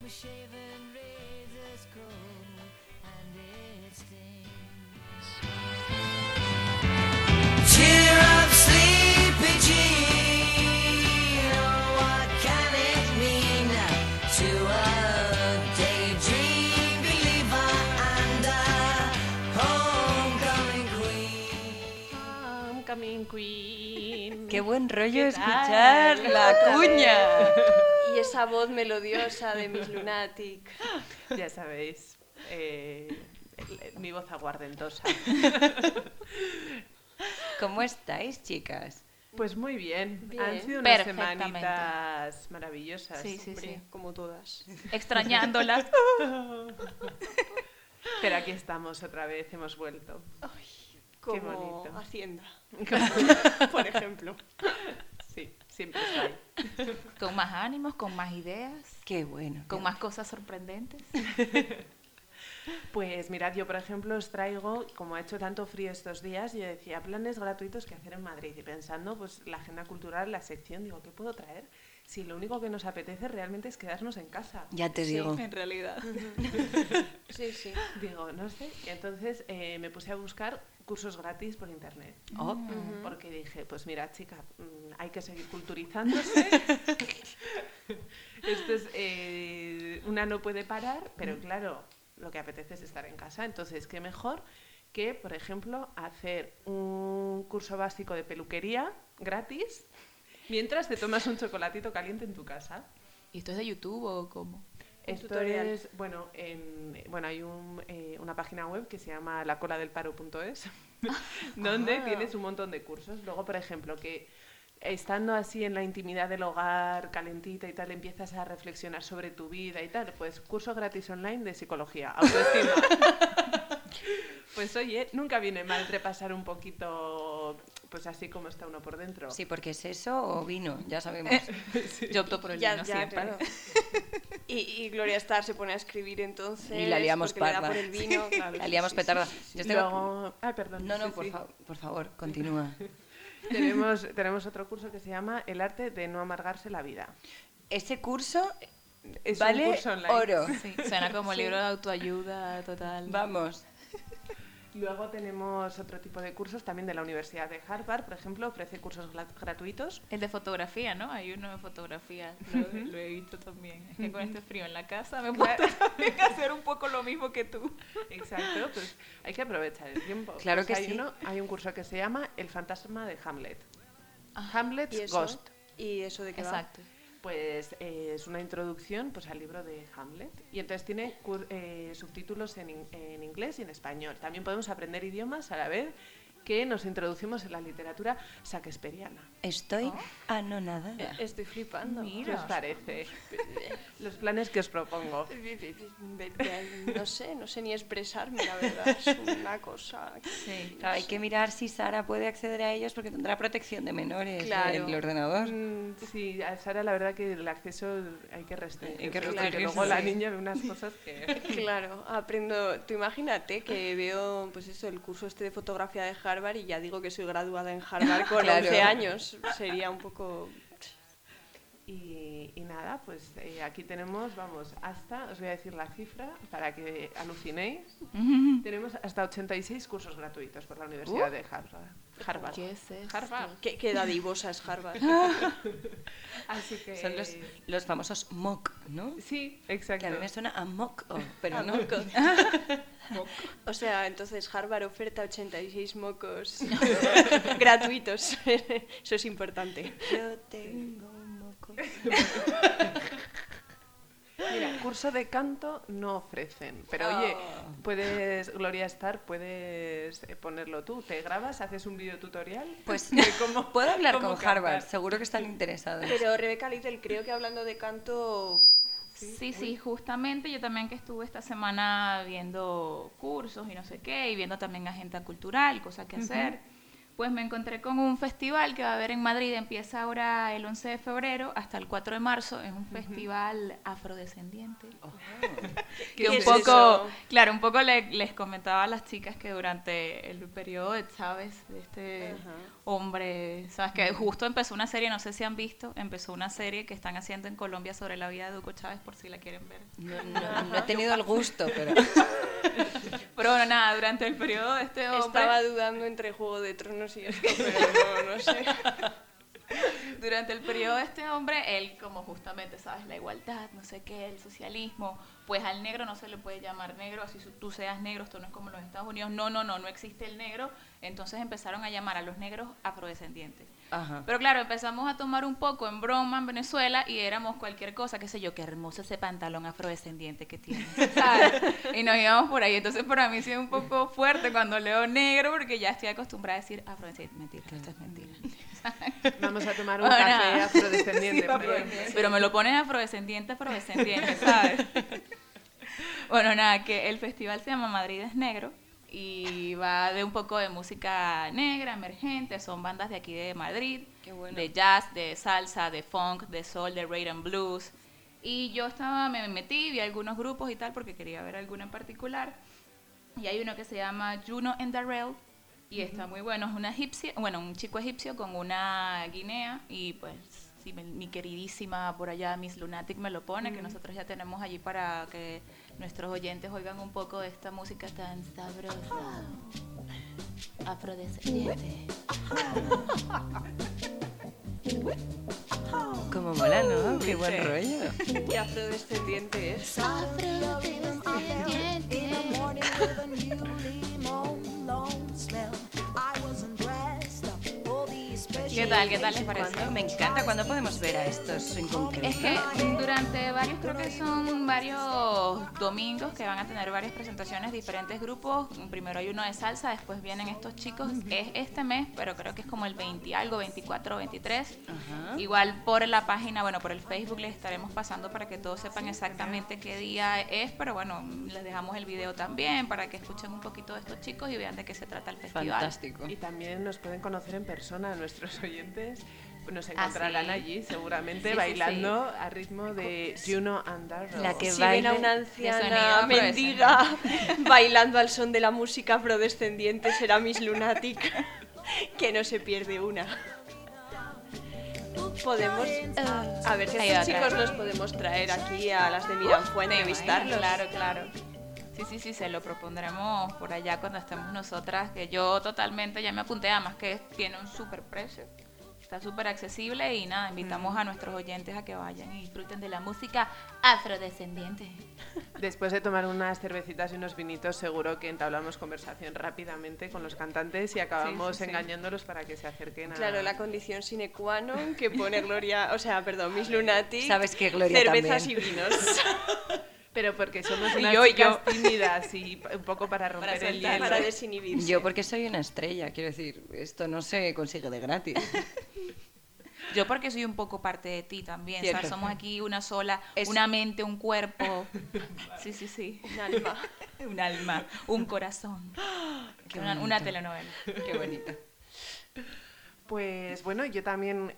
shaven razors grow and it stings. Cheer up, sleepy Jean. Oh, what can it mean to a daydream believer and a homecoming queen? Homecoming Queen. Qué buen rollo ¿Qué escuchar tal? la cuña. Y esa voz melodiosa de Miss Lunatic. Ya sabéis, mi voz aguardentosa. ¿Cómo estáis, chicas? Pues muy bien. Bien. Han sido unas Perfectamente. semanitas maravillosas. Sí, sí, sí. Como todas. Extrañándolas. Pero aquí estamos otra vez, hemos vuelto. Como bonito. Hacienda, por ejemplo. Sí, siempre está ahí. Con más ánimos, con más ideas, Qué bueno. con más cosas sorprendentes. Pues mirad, yo por ejemplo os traigo, como ha hecho tanto frío estos días, yo decía planes gratuitos que hacer en Madrid y pensando pues la agenda cultural, la sección, digo, ¿qué puedo traer? Si lo único que nos apetece realmente es quedarnos en casa. Ya te digo. En realidad. Sí, sí. Digo, no sé. Y entonces me puse a buscar cursos gratis por internet. Oh, Porque dije, pues mira, chica, hay que seguir culturizándose. Esto es, una no puede parar, pero claro, lo que apetece es estar en casa. Entonces, ¿qué mejor que, por ejemplo, hacer un curso básico de peluquería gratis mientras te tomas un chocolatito caliente en tu casa? ¿Y esto es de YouTube o cómo? Esto tutorial. es, bueno, hay una página web que se llama lacoladelparo.es donde tienes un montón de cursos. Luego, por ejemplo, que estando así en la intimidad del hogar, calentita y tal, empiezas a reflexionar sobre tu vida y tal, pues curso gratis online de psicología, autoestima. Pues oye, nunca viene mal repasar un poquito, pues así como está uno por dentro. sí, porque es eso o vino, ya sabemos. Yo opto por el Ya, vino ya, siempre. claro. Y Gloria Star se pone a escribir entonces. Y la liamos porque le da parda. por el vino. Claro, La sí, liamos sí, petarda. sí, sí, Yo sí. tengo- Luego, perdón. No, sí, sí. por favor, continúa. Tenemos otro curso que se llama El arte de no amargarse la vida. Ese curso Es vale un curso online. oro. Sí, suena como libro de autoayuda total. Vamos. Luego tenemos otro tipo de cursos también de la Universidad de Harvard, por ejemplo, ofrece cursos gratuitos. El de fotografía, ¿no? Hay uno de fotografía. Lo he visto también. Es que con este frío en la casa me he puesto también a hacer un poco lo mismo que tú. Exacto, pues hay que aprovechar el tiempo. Claro Pues que sí. hay un curso que se llama El fantasma de Hamlet. Hamlet's ¿Y eso? Ghost. ¿Y eso de qué va? Exacto. Pues es una introducción pues, al libro de Hamlet y entonces tiene subtítulos en inglés y en español. También podemos aprender idiomas a la vez que nos introducimos en la literatura shakespeariana. Estoy anonadada. Estoy flipando. ¿Qué os parece? Los planes que os propongo. No sé ni expresarme, la verdad. Es una cosa. Sí. Claro, hay que mirar si Sara puede acceder a ellos porque tendrá protección de menores Claro. el ordenador. Sí, a Sara la verdad que el acceso hay que restringir. Hay que porque restringirse, luego la sí. niña ve unas cosas que... Claro, aprendo. Tú imagínate que veo, pues eso, el curso este de fotografía de Harvard y ya digo que soy graduada en Harvard con Claro. 11 años. Sería un poco. Y nada, pues aquí tenemos, vamos, os voy a decir la cifra para que alucinéis. Tenemos hasta 86 cursos gratuitos por la Universidad de Harvard. ¿Qué es esto? Harvard. ¿Qué dadivosa es Harvard? Así que... Son los famosos MOOC, ¿no? Sí, exacto. Que a mí me suena a MOOC, pero no. O sea, entonces Harvard oferta 86 mocos gratuitos. Eso es importante. Yo tengo mocos. Mira, curso de canto no ofrecen, pero oye, Gloria Star, puedes ponerlo tú, te grabas, haces un video tutorial. Pues de cómo- puedo hablar cómo con cantar. Harvard, seguro que están interesados. Pero Rebeca Little, creo que hablando de canto. Sí, justamente yo también que estuve esta semana viendo cursos y no sé qué, y viendo también agenda cultural, cosas que hacer, Pues me encontré con un festival que va a haber en Madrid, empieza ahora el 11 de febrero hasta el 4 de marzo, es un festival afrodescendiente. ¿Qué Que un es poco, eso? claro, un poco les comentaba a las chicas que durante el periodo de Chávez, de este hombre, sabes que justo empezó una serie, no sé si han visto, empezó una serie que están haciendo en Colombia sobre la vida de Hugo Chávez, por si la quieren ver. No he tenido el gusto, pero... Pero bueno, nada, durante el periodo de este hombre... Estaba dudando entre Juego de Tronos y esto, pero no sé. Durante el periodo de este hombre, él como justamente, ¿sabes? La igualdad, no sé qué, el socialismo, pues al negro no se le puede llamar negro, así tú seas negro, esto no es como en los Estados Unidos, no existe el negro, entonces empezaron a llamar a los negros afrodescendientes. Ajá. Pero claro, empezamos a tomar un poco en broma en Venezuela y éramos cualquier cosa, qué sé yo, qué hermoso ese pantalón afrodescendiente que tiene, ¿sabes? Y nos íbamos por ahí, entonces para mí sí es un poco fuerte cuando leo negro porque ya estoy acostumbrada a decir afrodescendiente, mentira, esto es mentira. Vamos a tomar un Bueno, café nada. afrodescendiente. Sí, por ahí. pero me lo pones afrodescendiente, ¿sabes? Bueno, nada, que el festival se llama Madrid es Negro y va de un poco de música negra, emergente, son bandas de aquí de Madrid, Qué bueno. de jazz, de salsa, de funk, de soul, de rhythm and blues. Y yo me metí, vi algunos grupos y tal porque quería ver alguno en particular. Y hay uno que se llama Juno and Darrell y está muy bueno, es una egipcia, bueno, un chico egipcio con una guinea y pues sí, mi queridísima por allá Miss Lunatic me lo pone, que nosotros ya tenemos allí para que nuestros oyentes oigan un poco de esta música tan sabrosa, afrodescendiente. Como mola, ¿no? Qué buen rollo. Y afrodescendiente es. ¿Qué tal les parece? Me encanta. ¿Cuándo podemos ver a estos en concreto? Es que durante varios, creo que son varios domingos que van a tener varias presentaciones, diferentes grupos. Primero hay uno de salsa, después vienen estos chicos. Es este mes, pero creo que es como el 20 algo, 24 o 23. Ajá. Igual por la página, bueno, por el Facebook les estaremos pasando para que todos sepan exactamente qué día es, pero bueno, les dejamos el video también para que escuchen un poquito de estos chicos y vean de qué se trata el festival. Fantástico. Y también nos pueden conocer en persona, nuestros oyentes nos encontrarán sí. allí seguramente Sí, sí, bailando a ritmo de Juno and Darrell. La que Si ven a baile una de anciana sonido mendiga bailando al son de la música afrodescendiente, será Miss Lunatic, que no se pierde una. Podemos, a ver si Ahí estos va, chicos claro. los podemos traer aquí a las de Miranfue a Tema, entrevistarlos. Claro. Sí, se lo propondremos por allá cuando estemos nosotras, que yo totalmente ya me apunté, además que tiene un súper precio, está súper accesible y nada, invitamos a nuestros oyentes a que vayan y disfruten de la música afrodescendiente. Después de tomar unas cervecitas y unos vinitos, seguro que entablamos conversación rápidamente con los cantantes y acabamos Sí. engañándolos para que se acerquen a... Claro, la condición sine qua non que pone Gloria, Miss Lunatic, Sabes que Gloria cervezas también. y vinos. Pero porque somos Y unas yo. chicas tímidas y un poco para romper el soltar, hielo. Para desinhibirse. Yo porque soy una estrella, quiero decir, esto no se consigue de gratis. Yo porque soy un poco parte de ti también, Cierto. ¿sabes? Somos aquí una sola, Es- una mente, un cuerpo, sí, Un alma. un alma, un corazón, Qué una bonito. telenovela. Qué bonito. Pues bueno, yo también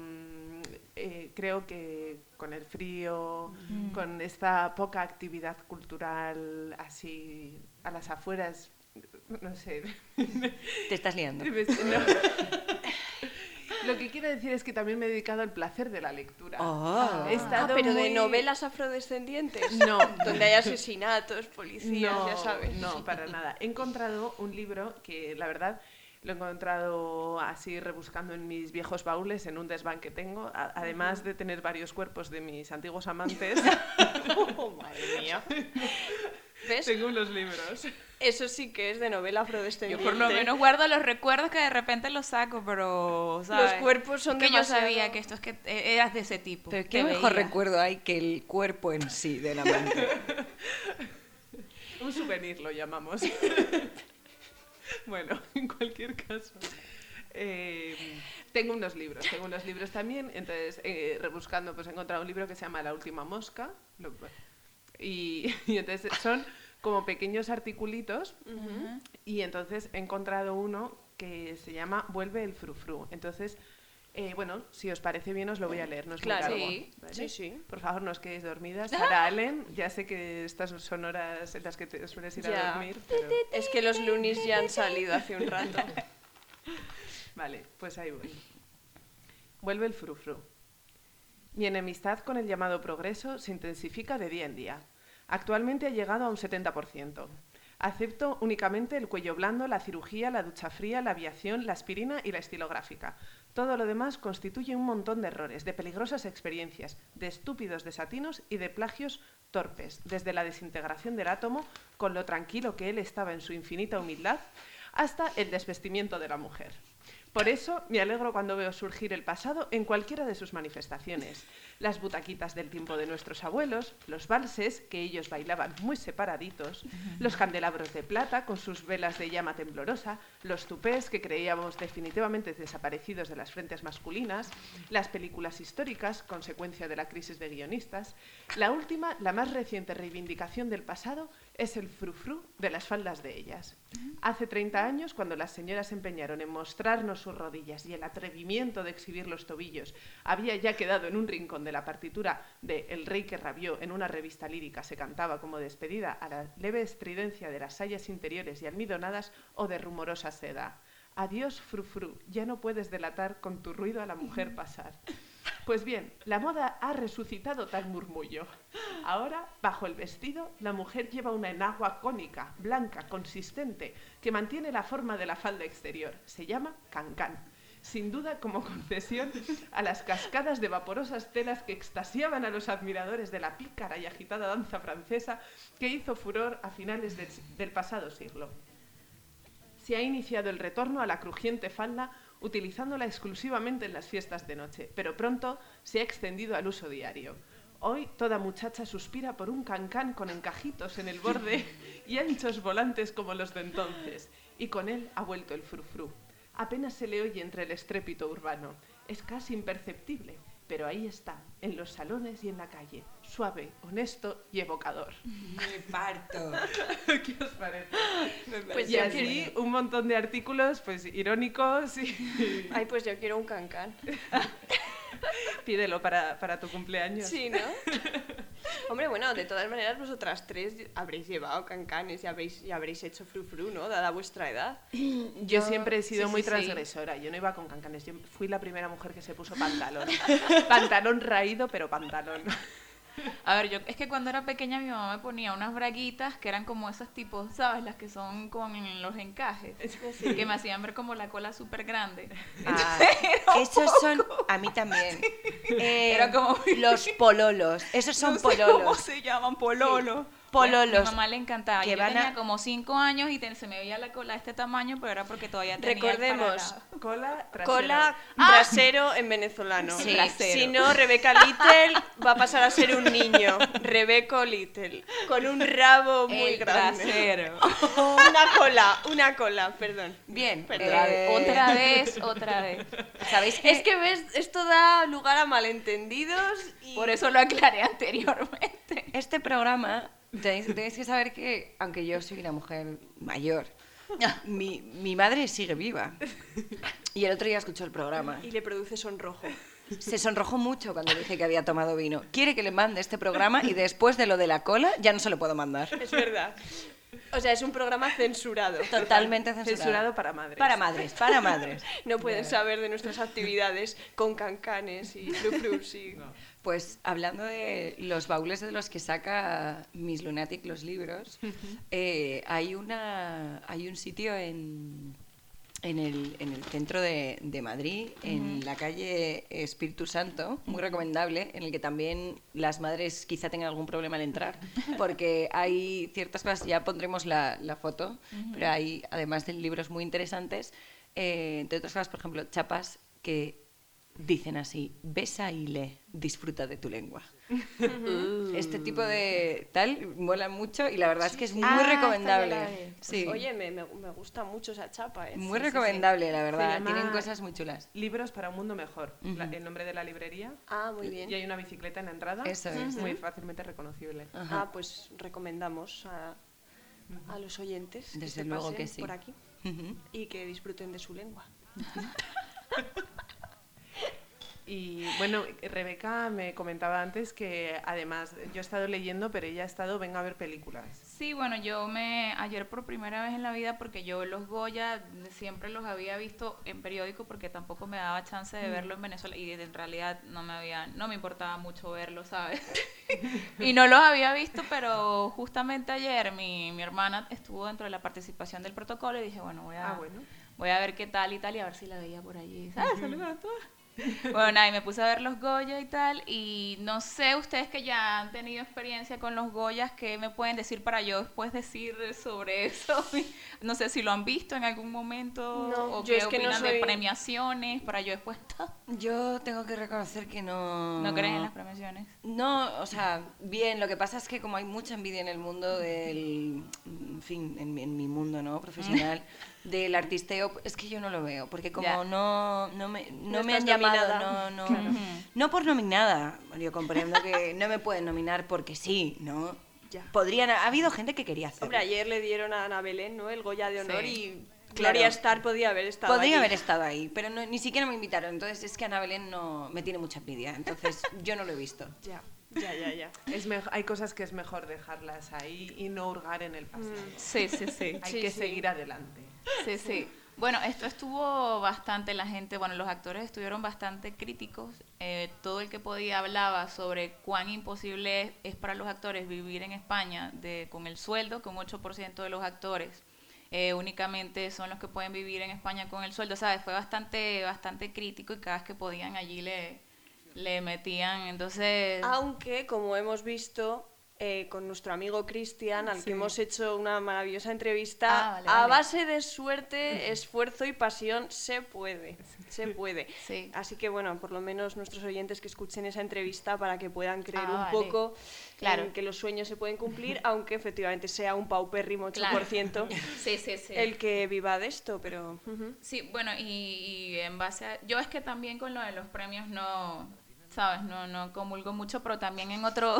creo que con el frío, con esta poca actividad cultural así a las afueras, no sé. Te estás liando. No. Lo que quiero decir es que también me he dedicado al placer de la lectura. Oh. He estado Pero de muy- novelas afrodescendientes. No. Donde hay asesinatos, policías, No, ya sabes. no, para nada. He encontrado un libro que, la verdad, lo he encontrado así rebuscando en mis viejos baúles, en un desván que tengo, además de tener varios cuerpos de mis antiguos amantes. Oh, madre mía. ¿Ves? Tengo unos libros. Eso sí que es de novela Yo afrodescendiente. por lo menos guardo los recuerdos que de repente los saco, pero ¿sabes? Los cuerpos son que demasiado- yo sabía que esto es que eras de ese tipo. Pero te qué mejor veía. recuerdo hay que el cuerpo en sí del amante. Un souvenir lo llamamos. Bueno, en cualquier caso. Tengo unos libros también. Entonces, rebuscando, pues he encontrado un libro que se llama La última mosca. Y entonces son como pequeños articulitos. Y entonces he encontrado uno que se llama Vuelve el frufru. Entonces, bueno, si os parece bien os lo voy a leer, no es muy Claro, largo, sí, ¿vale? sí, sí. Por favor, no os quedéis dormidas. Sara Allen, ya sé que estas son horas en las que te sueles ir a Ya. dormir, pero... Es que los Loonies ya han salido hace un rato. Vale, pues ahí voy. Vuelve el frufru. Mi enemistad con el llamado progreso se intensifica de día en día. Actualmente ha llegado a un 70%. Acepto únicamente el cuello blando, la cirugía, la ducha fría, la aviación, la aspirina y la estilográfica. Todo lo demás constituye un montón de errores, de peligrosas experiencias, de estúpidos desatinos y de plagios torpes, desde la desintegración del átomo, con lo tranquilo que él estaba en su infinita humildad, hasta el desvestimiento de la mujer. Por eso me alegro cuando veo surgir el pasado en cualquiera de sus manifestaciones. Las butaquitas del tiempo de nuestros abuelos, los valses, que ellos bailaban muy separaditos, los candelabros de plata con sus velas de llama temblorosa, los tupés que creíamos definitivamente desaparecidos de las frentes masculinas, las películas históricas, consecuencia de la crisis de guionistas. La última, la más reciente reivindicación del pasado, es el frufru de las faldas de ellas. Hace 30 años, cuando las señoras se empeñaron en mostrarnos sus rodillas y el atrevimiento de exhibir los tobillos había ya quedado en un rincón de la partitura de El rey que rabió en una revista lírica se cantaba como despedida a la leve estridencia de las sayas interiores y almidonadas o de rumorosa seda. Adiós, frufru, ya no puedes delatar con tu ruido a la mujer pasar. Pues bien, la moda ha resucitado tal murmullo. Ahora, bajo el vestido, la mujer lleva una enagua cónica, blanca, consistente, que mantiene la forma de la falda exterior. Se llama cancán. Sin duda como concesión a las cascadas de vaporosas telas que extasiaban a los admiradores de la pícara y agitada danza francesa que hizo furor a finales del pasado siglo. Se ha iniciado el retorno a la crujiente falda utilizándola exclusivamente en las fiestas de noche, pero pronto se ha extendido al uso diario. Hoy toda muchacha suspira por un cancán con encajitos en el borde y anchos volantes como los de entonces, y con él ha vuelto el frufru. Apenas se le oye entre el estrépito urbano, es casi imperceptible, pero ahí está, en los salones y en la calle, suave, honesto y evocador. Me parto. ¿Qué os parece? Pues Y yo así un montón de artículos pues irónicos y Ay, pues yo quiero un cancán. pídelo para tu cumpleaños. Sí, ¿no? Hombre, bueno, de todas maneras vosotras tres habréis llevado cancanes y habréis hecho frufru, ¿no? Dada vuestra edad. Yo siempre he sido sí, muy sí, sí. transgresora, yo no iba con cancanes, yo fui la primera mujer que se puso pantalón. Pantalón raído, pero pantalón. A ver, es que cuando era pequeña mi mamá me ponía unas braguitas que eran como esos tipos, ¿sabes? Las que son con los encajes, que me hacían ver como la cola súper grande. Ah, esos son, a mí también. Era como los pololos. Esos son no sé pololos. cómo se llaman, pololo. Pololos. A mi mamá le encantaba. que Yo van tenía a- como 5 años y se me veía la cola de este tamaño, pero era porque todavía tenía el Recordemos, para Cola, trasero. cola, trasero en venezolano. Sí. Trasero. Si no, Rebeca Little va a pasar a ser un niño. Rebeca Little. Con un rabo muy el grande. trasero. Una cola, perdón. Bien. Otra vez. ¿Sabéis qué? Es que ves, esto da lugar a malentendidos y... Por eso lo aclaré anteriormente. Este programa, tenéis que saber que, aunque yo soy una mujer mayor, mi madre sigue viva. Y el otro día escuchó el programa. Y le produce sonrojo. Se sonrojó mucho cuando dije que había tomado vino. Quiere que le mande este programa y después de lo de la cola ya no se lo puedo mandar. Es verdad. O sea, es un programa censurado. Totalmente censurado. Censurado para madres. Para madres, para madres. No pueden saber de nuestras actividades con cancanes y frufrus y... Pues hablando de los baúles de los que saca Miss Lunatic los libros, hay un sitio en el centro de Madrid, en la calle Espíritu Santo, muy recomendable, en el que también las madres quizá tengan algún problema al entrar, porque hay ciertas cosas, ya pondremos la foto, pero hay, además de libros muy interesantes, entre otras cosas, por ejemplo, chapas que dicen así: besa y lee, disfruta de tu lengua. Este tipo de tal mola mucho y la verdad es que es muy recomendable. Sí. Oye, me gusta mucho esa chapa, ¿eh? Muy Sí, recomendable, la Se verdad. llama Tienen cosas muy chulas. Libros para un mundo mejor. El nombre de la librería. sí. Ah, muy bien. Y hay una bicicleta en la entrada. Eso es. Muy fácilmente reconocible. Ajá. Ah, pues recomendamos a los oyentes que Desde se luego pasen que sí. por aquí. Ujú. y que disfruten de su lengua. Y bueno, Rebeca me comentaba antes que además yo he estado leyendo, pero ella ha estado venga a ver películas. Sí, bueno, ayer por primera vez en la vida, porque yo los Goya siempre los había visto en periódico porque tampoco me daba chance de verlo en Venezuela y en realidad no me importaba mucho verlo, ¿sabes? Y no los había visto, pero justamente ayer mi hermana estuvo dentro de la participación del protocolo y dije, bueno, Bueno. voy a ver qué tal y tal y a ver si la veía por allí, ¿sabes? Saludos a todos. Bueno, nada, y me puse a ver los Goya y tal, y no sé, ustedes que ya han tenido experiencia con los Goyas, ¿qué me pueden decir para yo después decir sobre eso? No sé si lo han visto en algún momento, No, o yo qué es que no opinan de soy- premiaciones, para yo después... Yo tengo que reconocer que no... ¿No creen en las premiaciones? No, o sea, bien, lo que pasa es que como hay mucha envidia en el mundo del, en fin, en mi mundo, ¿no? Profesional, del artisteo, es que yo no lo veo, porque como Ya. no me han estás llamado, nominada. no por nominada, yo comprendo que no me pueden nominar porque sí, ¿no? Ya. Ha habido gente que quería hacerlo. Hombre, ayer le dieron a Ana Belén, ¿no?, el Goya de honor Sí. y Claro. Gloria Star podía haber estado Podría allí. haber estado ahí, pero ni siquiera me invitaron, entonces es que Ana Belén no me tiene mucha envidia, entonces yo no lo he visto. Ya. Hay cosas que es mejor dejarlas ahí y no hurgar en el pasado. Sí, sí, sí. Hay Sí, que sí. seguir adelante. Sí, sí. Bueno, esto estuvo bastante, la gente, bueno, los actores estuvieron bastante críticos. Todo el que podía hablaba sobre cuán imposible es para los actores vivir en España con el sueldo, que un 8% de los actores únicamente son los que pueden vivir en España con el sueldo, ¿sabes? Fue bastante crítico y cada vez que podían allí le metían, entonces... Aunque, como hemos visto con nuestro amigo Cristian, al que hemos hecho una maravillosa entrevista, Vale, a vale. base de suerte, esfuerzo y pasión se puede. Se puede. Sí. Así que, bueno, por lo menos nuestros oyentes que escuchen esa entrevista para que puedan creer un Vale. poco Claro. en que los sueños se pueden cumplir, aunque efectivamente sea un paupérrimo 8% Claro. Sí, sí, sí. el que viva de esto, pero... ujú. Sí, bueno, y en base a... Yo es que también con lo de los premios no, ¿sabes? No comulgo mucho, pero también en otro,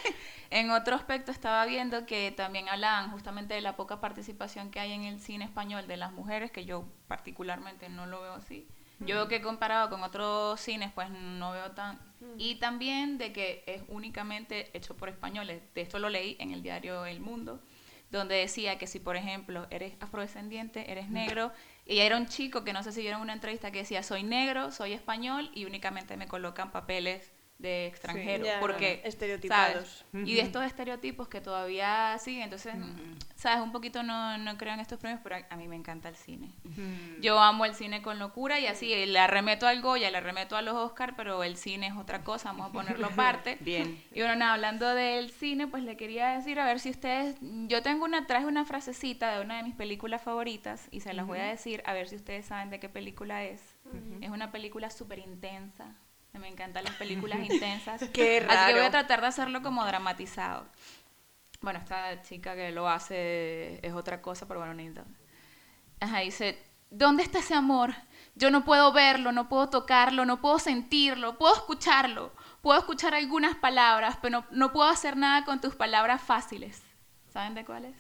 en otro aspecto estaba viendo que también hablaban justamente de la poca participación que hay en el cine español de las mujeres, que yo particularmente no lo veo así. Yo veo que comparado con otros cines, pues no veo tan... Y también de que es únicamente hecho por españoles. De esto lo leí en el diario El Mundo, donde decía que si, por ejemplo, eres afrodescendiente, eres negro, y era un chico que no sé si vieron una entrevista que decía, soy negro, soy español, y únicamente me colocan papeles de extranjero, ya, porque, estereotipados. ¿sabes? Y de estos estereotipos que todavía siguen, entonces, ¿sabes? Un poquito no creo en estos premios, pero a mí me encanta el cine. Yo amo el cine con locura y así, le arremeto al Goya, le arremeto a los Oscar, pero el cine es otra cosa, vamos a ponerlo aparte. Bien. Y bueno, nada, hablando del cine, pues le quería decir, a ver si ustedes, traje una frasecita de una de mis películas favoritas y se las voy a decir, a ver si ustedes saben de qué película es. Es una película súper intensa. Me encantan las películas intensas. Qué Así que voy raro. a tratar de hacerlo como dramatizado. Bueno, esta chica que lo hace es otra cosa, pero bueno, necesito. Ajá, dice, ¿dónde está ese amor? Yo no puedo verlo, no puedo tocarlo, no puedo sentirlo, puedo escucharlo. Puedo escuchar algunas palabras, pero no puedo hacer nada con tus palabras fáciles. ¿Saben de cuáles?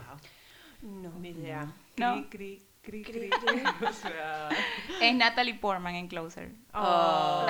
No. Ni idea. No. Cri, cri, Cri, cri, cri. O sea... Es Natalie Portman en Closer. Oh.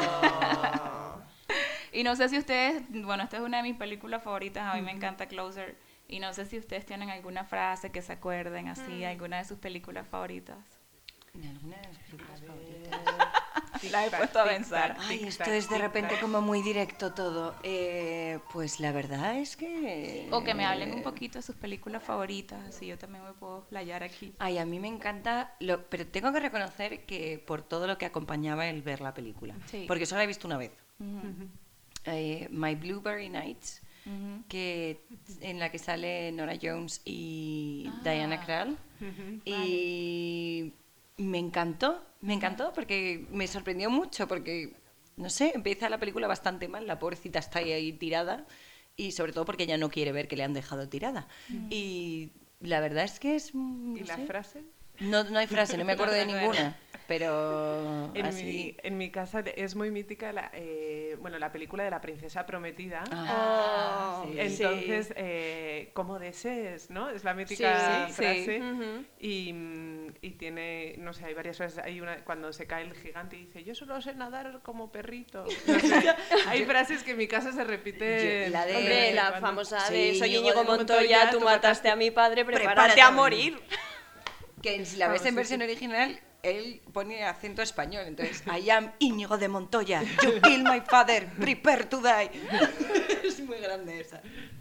Y no sé si ustedes, bueno, esta es una de mis películas favoritas, a mí me encanta Closer. Y no sé si ustedes tienen alguna frase que se acuerden así, alguna de sus películas favoritas. Alguna de las películas favoritas. La he puesto a pensar. Ay, esto es de repente como muy directo todo. Pues la verdad es que... O que me hablen un poquito de sus películas favoritas, así yo también me puedo playar aquí. Ay, a mí me encanta, pero tengo que reconocer que por todo lo que acompañaba el ver la película. Sí. Porque solo la he visto una vez. Ujú, My Blueberry Nights, ujú. en la que sale Nora Jones y Ah. Diana Krall. Y me encantó porque me sorprendió mucho porque, no sé, empieza la película bastante mal, la pobrecita está ahí tirada y sobre todo porque ella no quiere ver que le han dejado tirada. Y la verdad es que es... ¿Y la frase? No hay frase, no me acuerdo de ninguna. pero así... En mi casa es muy mítica la película de la princesa prometida. Ah, Oh, sí. Entonces, como desees, ¿no? Es la mítica Sí, frase. Ujú. Y tiene, no sé, hay varias frases. Hay una cuando se cae el gigante y dice, yo solo sé nadar como perrito. No sé, hay frases que en mi casa se repiten. La de- Hombre, la cuando- famosa Sí, de soy Íñigo Íñigo de Montoya, tú mataste a mi padre, prepárate a morir. Que si la ves Vamos, en sí, versión sí. original, él pone acento español. Entonces, I am Íñigo de Montoya, you kill my father, prepare to die. Es muy grande esa.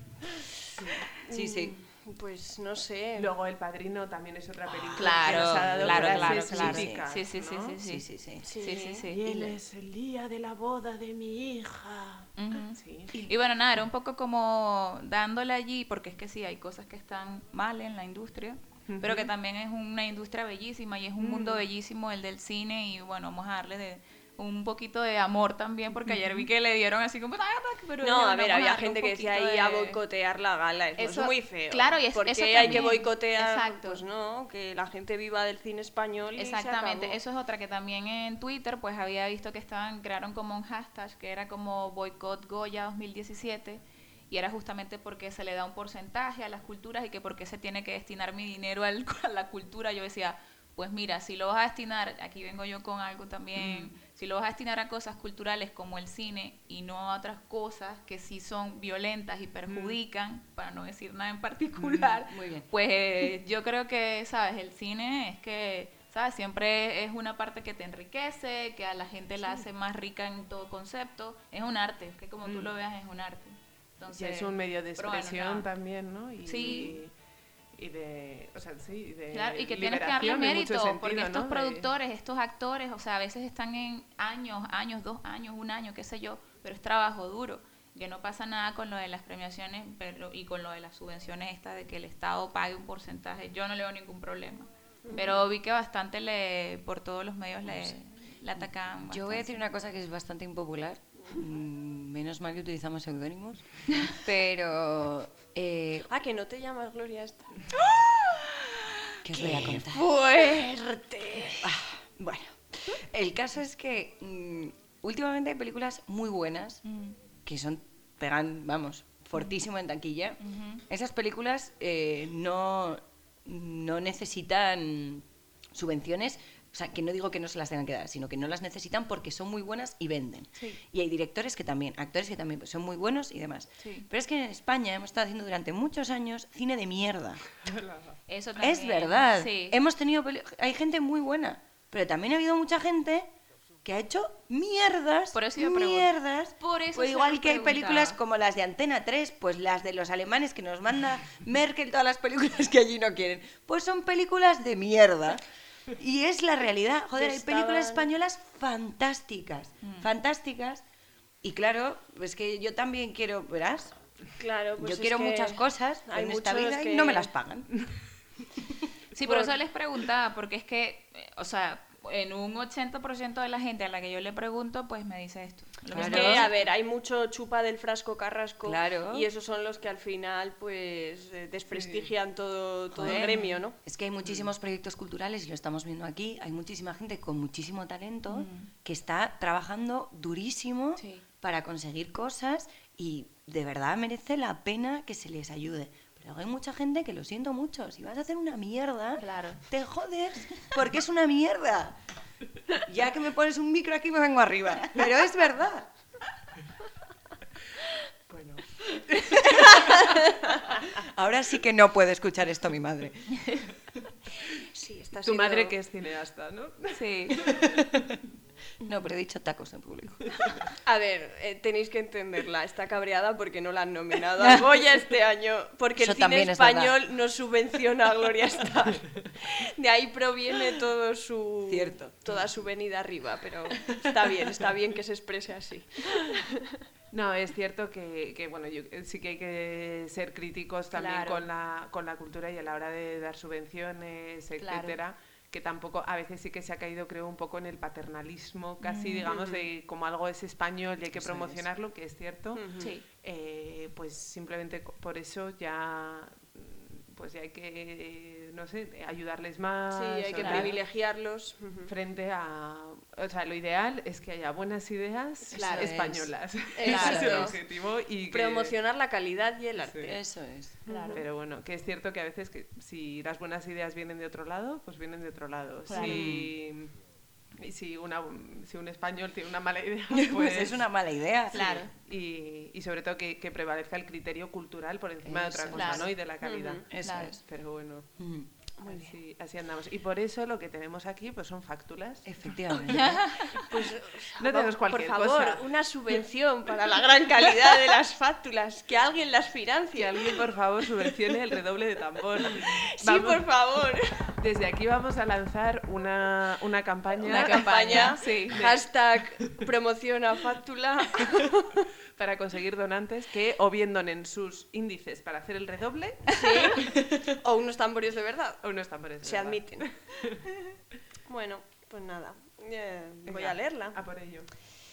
Sí, sí. Pues no sé. Luego El Padrino también es otra película Claro, que nos ha dado claro, frases claro. míticas, Sí, sí, sí, ¿no? sí, Sí, sí, sí. Sí, sí, sí. Y él es el día de la boda de mi hija. Ujú. Sí. Y bueno, nada, era un poco como dándole allí, porque es que sí, hay cosas que están mal en la industria, pero que también es una industria bellísima y es un mundo bellísimo el del cine y bueno, vamos a darle un poquito de amor también, porque ayer vi que le dieron así como... Pero No, a bueno, ver, vamos había darle gente un que decía poquito ahí a de- boicotear la gala. Eso es muy feo. claro, y porque eso hay que también. boicotear, Exacto. pues no, que la gente viva del cine español y se Exactamente, acabó. eso es otra que también en Twitter pues había visto que crearon como un hashtag que era como Boicot Goya 2017 y era justamente porque se le da un porcentaje a las culturas y que por qué se tiene que destinar mi dinero a la cultura. Yo decía, pues mira, si lo vas a destinar, aquí vengo yo con algo también, si lo vas a destinar a cosas culturales como el cine y no a otras cosas que sí son violentas y perjudican, para no decir nada en particular, Muy bien. pues yo creo que, ¿sabes? El cine es que, ¿sabes? Siempre es una parte que te enriquece, que a la gente la hace más rica en todo concepto. Es un arte, que como tú lo veas es un arte. Y Entonces, es un medio de pero bueno, expresión nada. también, ¿no? Y, Sí. y de, o sea, sí, de Claro, y que tienes que darle liberación en mucho mérito, sentido, porque estos ¿no? productores, estos actores, o sea, a veces están en años, 2 años, 1 año, qué sé yo, pero es trabajo duro. Que no pasa nada con lo de las premiaciones y con lo de las subvenciones esta de que el Estado pague un porcentaje. Yo no le veo ningún problema. Pero vi que bastante por todos los medios le atacaban. Yo voy a bastante. decir una cosa que es bastante impopular. Menos mal que utilizamos seudónimos. Pero... Ah, que no te llamas Gloria esta. ¿Qué os voy a contar? ¡Fuerte! Bueno, el caso es que últimamente hay películas muy buenas que pegan, vamos, fortísimo en taquilla. Esas películas no necesitan subvenciones, o sea, que no digo que no se las tengan que dar, sino que no las necesitan porque son muy buenas y venden. Sí. Y hay directores que también, actores que también son muy buenos y demás. Sí. Pero es que en España hemos estado haciendo durante muchos años cine de mierda. Eso también, Es verdad. Sí. Hemos tenido hay gente muy buena, pero también ha habido mucha gente que ha hecho mierdas, Por eso iba a preguntar. mierdas. Por eso Pues se igual lo que hay preguntaba. películas como las de Antena 3, pues las de los alemanes que nos manda Merkel todas las películas que allí no quieren. Pues son películas de mierda. Y es la realidad. Joder, hay películas españolas fantásticas, fantásticas. Y claro, pues que yo también quiero, verás, Claro, pues yo es quiero que muchas cosas hay en esta muchos vida y que- no me las pagan. Sí, por eso les preguntaba, porque es que, o sea, en un 80% de la gente a la que yo le pregunto, pues me dice esto. Lo Es mismo que, que- a ver, hay mucho chupa del frasco carrasco Claro. y esos son los que al final pues desprestigian todo el Joder. gremio, ¿no? Es que hay muchísimos proyectos culturales y lo estamos viendo aquí. Hay muchísima gente con muchísimo talento que está trabajando durísimo Sí. para conseguir cosas y de verdad merece la pena que se les ayude. Pero hay mucha gente que lo siento mucho. Si vas a hacer una mierda, Claro. te jodes porque es una mierda. Ya que me pones un micro aquí me vengo arriba. Pero es verdad. Bueno, Ahora sí que no puede escuchar esto mi madre. Sí, está tu siendo- madre que es cineasta, ¿no? Sí. No, pero he dicho tacos en público. A ver, tenéis que entenderla, está cabreada porque no la han nominado a Goya este año, porque Eso el cine también es español no subvenciona a Gloria Estefan. De ahí proviene Cierto. toda su venida arriba, pero está bien que se exprese así. No, es cierto que bueno, sí que hay que ser críticos también Claro. con la cultura y a la hora de dar subvenciones, Claro. etcétera, que tampoco, a veces sí que se ha caído, creo, un poco en el paternalismo, casi, digamos, de como algo es español y hay que Eso promocionarlo, que es cierto, Sí. pues simplemente por eso ya pues ya hay que, no sé, ayudarles más. Sí, hay que o tal, privilegiarlos. frente a... O sea, lo ideal es que haya buenas ideas Claro. españolas. Eso Ese es el es. objetivo. Y que... Promocionar la calidad y el arte. Sí. Eso es. Claro. Pero bueno, que es cierto que a veces que si las buenas ideas vienen de otro lado, pues vienen de otro lado. Claro. Y si un español tiene una mala idea, Pues es una mala idea. Claro. y sobre todo que prevalezca el criterio cultural por encima de otra Eso, cosa, claro. ¿no? Y de la calidad. Eso Claro. es. Pero bueno, Ujú. así andamos. Y por eso lo que tenemos aquí pues son fáctulas. Efectivamente. Pues, No tenemos por cualquier favor, cosa. una subvención para la gran calidad de las fátulas. Que alguien las financie. Que alguien, por favor, subvencione el redoble de tambor. Sí, Vamos- por favor. Desde aquí vamos a lanzar una campaña. Una campaña. Sí, Hashtag promociona fátula. para conseguir donantes que o bien donen sus índices para hacer el redoble Sí. O unos tambores de verdad. o unos tambores. de Se verdad. admiten. Bueno, pues nada. Voy Venga, a leerla. A por ello.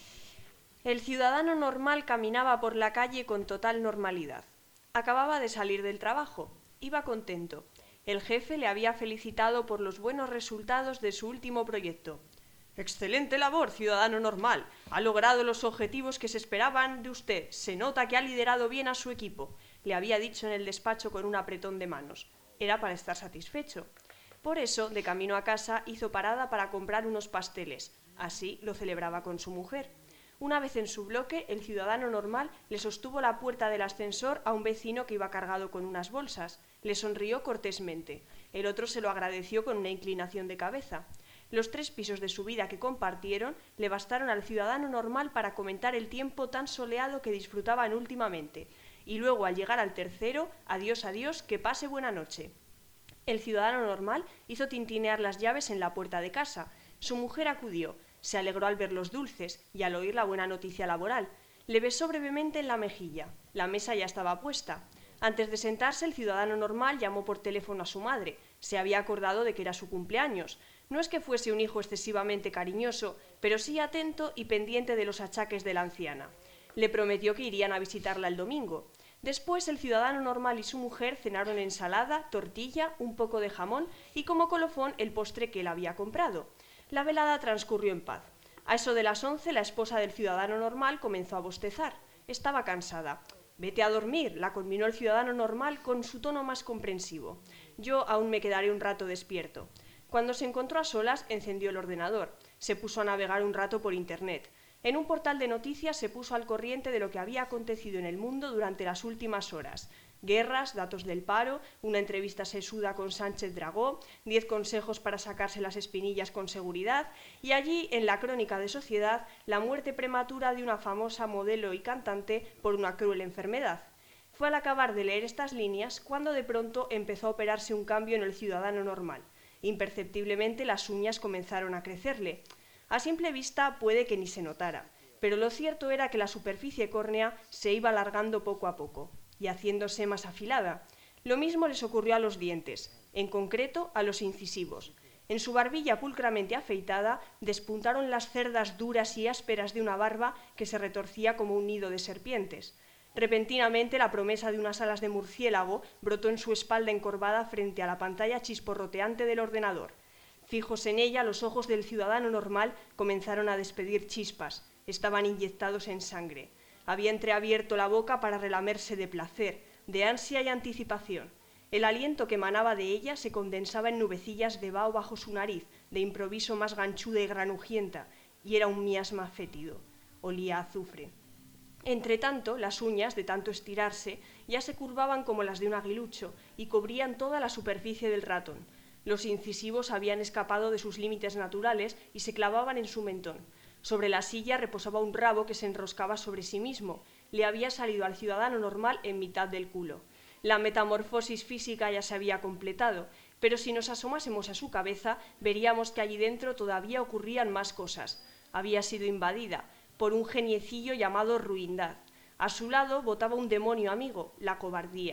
El ciudadano normal caminaba por la calle con total normalidad. Acababa de salir del trabajo. Iba contento. El jefe le había felicitado por los buenos resultados de su último proyecto. Excelente labor, ciudadano normal. Ha logrado los objetivos que se esperaban de usted. Se nota que ha liderado bien a su equipo, le había dicho en el despacho con un apretón de manos. Era para estar satisfecho. Por eso, de camino a casa, hizo parada para comprar unos pasteles. Así lo celebraba con su mujer. Una vez en su bloque, el ciudadano normal le sostuvo la puerta del ascensor a un vecino que iba cargado con unas bolsas. Le sonrió cortésmente. El otro se lo agradeció con una inclinación de cabeza. Los 3 pisos de subida que compartieron le bastaron al ciudadano normal para comentar el tiempo tan soleado que disfrutaban últimamente. Y luego, al llegar al tercero, adiós, adiós, que pase buena noche. El ciudadano normal hizo tintinear las llaves en la puerta de casa. Su mujer acudió. Se alegró al ver los dulces y al oír la buena noticia laboral. Le besó brevemente en la mejilla. La mesa ya estaba puesta. Antes de sentarse, el ciudadano normal llamó por teléfono a su madre. Se había acordado de que era su cumpleaños. No es que fuese un hijo excesivamente cariñoso, pero sí atento y pendiente de los achaques de la anciana. Le prometió que irían a visitarla el domingo. Después, el ciudadano normal y su mujer cenaron ensalada, tortilla, un poco de jamón y como colofón el postre que él había comprado. La velada transcurrió en paz. A eso de las 11, la esposa del ciudadano normal comenzó a bostezar. Estaba cansada. «Vete a dormir», la conminó el ciudadano normal con su tono más comprensivo. «Yo aún me quedaré un rato despierto». Cuando se encontró a solas, encendió el ordenador. Se puso a navegar un rato por Internet. En un portal de noticias se puso al corriente de lo que había acontecido en el mundo durante las últimas horas. Guerras, datos del paro, una entrevista sesuda con Sánchez Dragó, 10 consejos para sacarse las espinillas con seguridad, y allí, en la crónica de Sociedad, la muerte prematura de una famosa modelo y cantante por una cruel enfermedad. Fue al acabar de leer estas líneas cuando de pronto empezó a operarse un cambio en el ciudadano normal. Imperceptiblemente las uñas comenzaron a crecerle. A simple vista puede que ni se notara, pero lo cierto era que la superficie córnea se iba alargando poco a poco y haciéndose más afilada. Lo mismo les ocurrió a los dientes, en concreto a los incisivos. En su barbilla pulcramente afeitada despuntaron las cerdas duras y ásperas de una barba que se retorcía como un nido de serpientes. Repentinamente la promesa de unas alas de murciélago brotó en su espalda encorvada frente a la pantalla chisporroteante del ordenador. Fijos en ella, los ojos del ciudadano normal comenzaron a despedir chispas. Estaban inyectados en sangre. Había entreabierto la boca para relamerse de placer, de ansia y anticipación. El aliento que emanaba de ella se condensaba en nubecillas de vaho bajo su nariz, de improviso más ganchuda y granujienta, y era un miasma fétido. Olía a azufre. Entretanto, las uñas, de tanto estirarse, ya se curvaban como las de un aguilucho y cubrían toda la superficie del ratón. Los incisivos habían escapado de sus límites naturales y se clavaban en su mentón. Sobre la silla reposaba un rabo que se enroscaba sobre sí mismo. Le había salido al ciudadano normal en mitad del culo. La metamorfosis física ya se había completado, pero si nos asomásemos a su cabeza, veríamos que allí dentro todavía ocurrían más cosas. Había sido invadida por un geniecillo llamado ruindad. A su lado botaba un demonio amigo, la cobardía.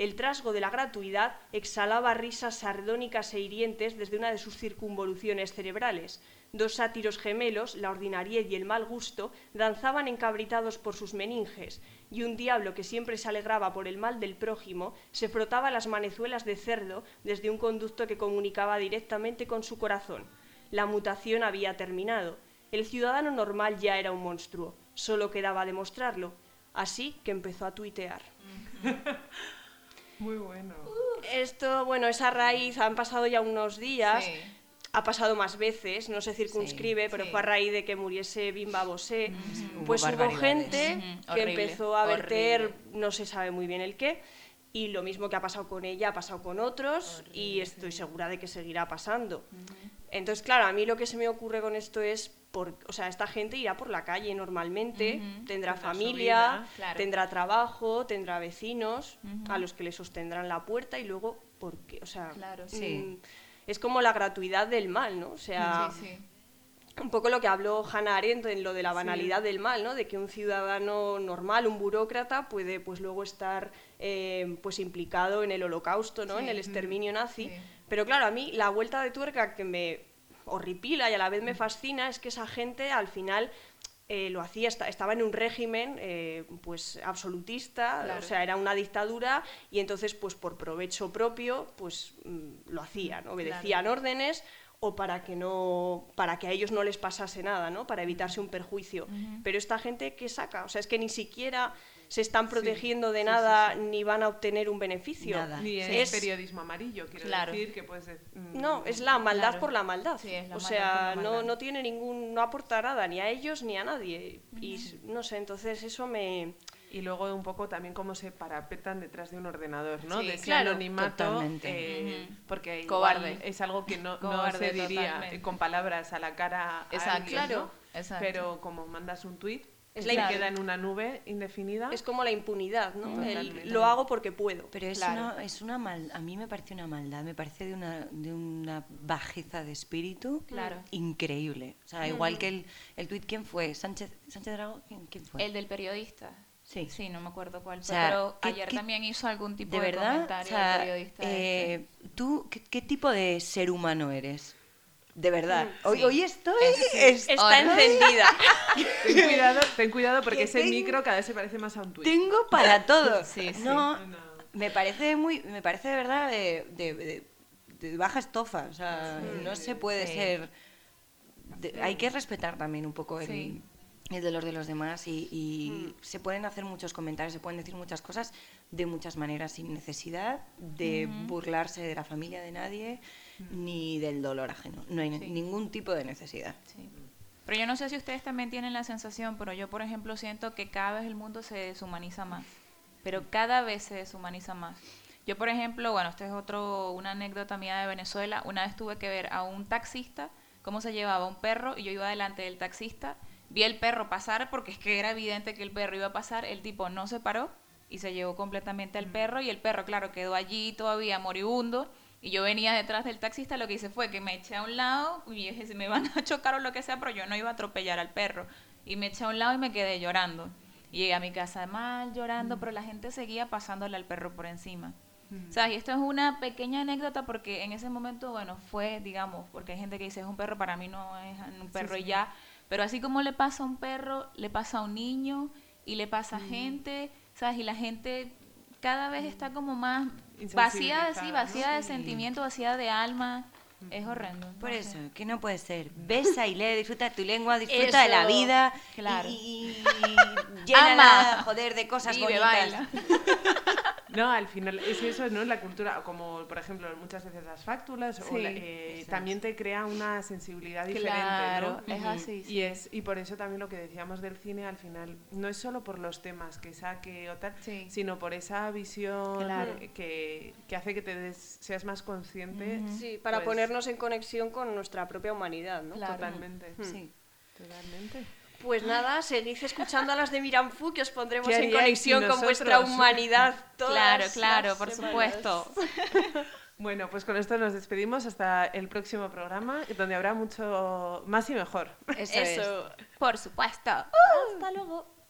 El trasgo de la gratuidad exhalaba risas sardónicas e hirientes desde una de sus circunvoluciones cerebrales. Dos sátiros gemelos, la ordinariez y el mal gusto, danzaban encabritados por sus meninges, y un diablo que siempre se alegraba por el mal del prójimo se frotaba las manezuelas de cerdo desde un conducto que comunicaba directamente con su corazón. La mutación había terminado. El ciudadano normal ya era un monstruo. Solo quedaba demostrarlo. Así que empezó a tuitear. Muy bueno. Esto, bueno, esa raíz, han pasado ya unos días. Sí. Ha pasado más veces, no se circunscribe, Sí, pero sí. fue a raíz de que muriese Bimba Bosé. Hubo Pues hubo barbaridades. gente Ujú, que horrible, empezó a verter, horrible. no se sabe muy bien el qué, y lo mismo que ha pasado con ella ha pasado con otros, y estoy segura de que seguirá pasando. Entonces, claro, a mí lo que se me ocurre con esto es, o sea, esta gente irá por la calle normalmente, Ujú, tendrá tendrá su familia, vida, claro. tendrá trabajo, tendrá vecinos Ujú. a los que le sostendrán la puerta y luego, ¿por qué? O sea, Claro, sí. es como la gratuidad del mal, ¿no? O sea, Sí, sí. un poco lo que habló Hannah Arendt en lo de la banalidad del mal, ¿no? De que un ciudadano normal, un burócrata, puede pues luego estar pues implicado en el holocausto, ¿no? Sí, En el exterminio nazi. sí. Pero claro, a mí la vuelta de tuerca que me horripila y a la vez me fascina es que esa gente al final lo hacía, estaba en un régimen pues absolutista, Claro. o sea, era una dictadura y entonces pues por provecho propio pues lo hacían, obedecían órdenes o para que a ellos no les pasase nada, ¿no? Para evitarse un perjuicio. Pero esta gente, ¿qué saca? O sea, es que ni siquiera se están protegiendo de nada ni van a obtener un beneficio. Nada. Ni Sí. es periodismo amarillo, quiero Claro. decir que pues No, es la maldad Claro. por la maldad. Sí, es la o maldad sea, por la maldad. no tiene no aporta nada ni a ellos ni a nadie. Y no sé, entonces eso me... Y luego un poco también cómo se parapetan detrás de un ordenador, ¿no? Sí, de ese claro, anonimato, totalmente. porque Cobarde. igual es algo que no Cobarde, se diría totalmente. con palabras a la cara a Exacto. alguien, Claro. ¿no? Exacto. Pero como mandas un tuit, Es se la- queda en una nube indefinida. Es como la impunidad, ¿no? Totalmente. Lo hago porque puedo. Pero Claro. es una a mí me parece una maldad, me parece de una bajeza de espíritu Claro. increíble. O sea, igual que el tuit, ¿quién fue? ¿Sánchez Dragó? ¿Quién fue? El del periodista. Sí. Sí, no me acuerdo cuál O fue, sea, pero ¿qué- ayer qué- también hizo algún tipo ¿De de verdad? comentario O sea, el periodista. ¿tú qué tipo de ser humano eres? De verdad. Hoy, sí. hoy estoy... Está Horrible. encendida. Ten cuidado porque Que ese tengo- micro cada vez se parece más a un tuit. Tengo para todo. Sí, sí. No, No. me parece de verdad de baja estofa. O sea, no se puede sí. ser. Hay que respetar también un poco Sí. el dolor de los demás y se pueden hacer muchos comentarios, se pueden decir muchas cosas de muchas maneras sin necesidad de burlarse de la familia de nadie ni del dolor ajeno. No hay Sí. ningún tipo de necesidad. Sí. Pero yo no sé si ustedes también tienen la sensación, pero yo, por ejemplo, siento que cada vez el mundo se deshumaniza más. Pero cada vez se deshumaniza más. Yo, por ejemplo, bueno, esta es una anécdota mía de Venezuela. Una vez tuve que ver a un taxista cómo se llevaba un perro y yo iba delante del taxista. Vi el perro pasar porque es que era evidente que el perro iba a pasar. El tipo no se paró y se llevó completamente al perro y el perro, claro, quedó allí todavía moribundo. Y yo venía detrás del taxista, lo que hice fue que me eché a un lado y dije, si me van a chocar o lo que sea, pero yo no iba a atropellar al perro. Y me eché a un lado y me quedé llorando. Y llegué a mi casa mal, llorando, pero la gente seguía pasándole al perro por encima. O sea, y esto es una pequeña anécdota porque en ese momento, bueno, fue, digamos, porque hay gente que dice, es un perro, para mí no es un perro y ya. Pero así como le pasa a un perro, le pasa a un niño y le pasa a gente, ¿sabes? Y la gente cada vez está como más vacía, sí, Insensibilizada, vacía ¿no? de sentimiento, vacía de alma. Es horrendo. Por no eso, sé. que no puede ser. Besa y lee, disfruta de tu lengua, disfruta de la Eso, vida claro. y llénala, Ama. joder, de cosas Vive, bonitas. baila. No, al final es eso, ¿no? La cultura, como por ejemplo muchas veces las fáctulas, o Sí, también te crea una sensibilidad diferente, Claro, ¿no? es así. sí. Y por eso también lo que decíamos del cine al final no es solo por los temas que saque o tal, Sí. sino por esa visión Claro. que hace que seas más consciente. Sí, para pues, ponernos en conexión con nuestra propia humanidad, ¿no? Claro. Totalmente. Sí. Totalmente. Pues nada, seguid escuchando a las de Miranfu, que os pondremos ¿Qué en haríais conexión sin con vuestra nosotros? humanidad todas Claro, las claro, por semanas. supuesto. Bueno, pues con esto nos despedimos hasta el próximo programa, donde habrá mucho más y mejor. Eso es. Eso. Por supuesto. Hasta luego.